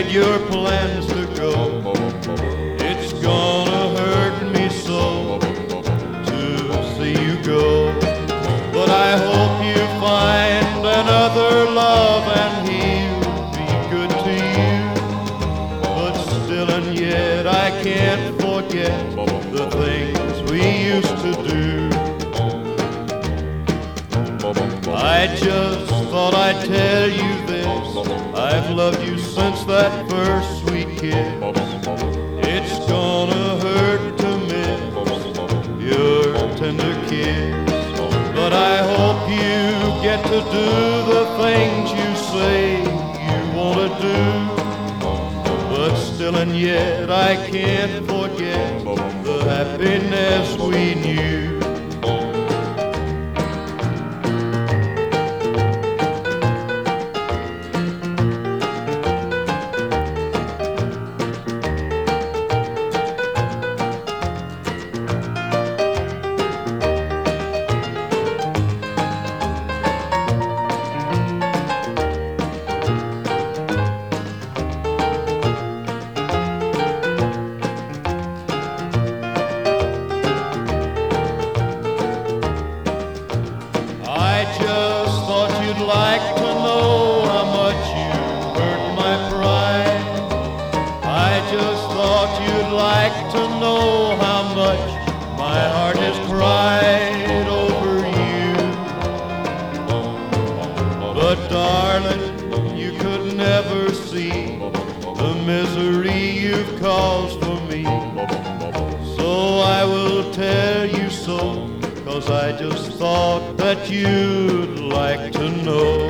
made your plans to go. It's gonna hurt me so to see you go. But I hope you find another love and he'll be good to you. But still and yet I can't forget the things we used to do. I just thought I'd tell you this. I've loved you since that first sweet kiss. It's gonna hurt to miss your tender kiss. But I hope you get to do the things you say you want to do. But still and yet I can't forget the happiness we knew. I just thought you'd like to know how much you hurt my pride. I just thought you'd like to know how much my heart has cried over you. But darling, you could never see the misery you've caused for me. So I will tell you so, 'cause I just thought that you'd like to know.